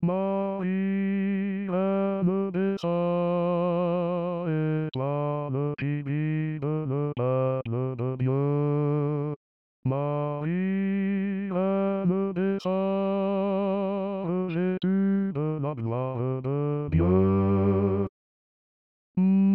Marie-Reine des saints, étoile qui brille le peuple de Dieu. Marie-Reine des saints, Jésus de la gloire de Dieu.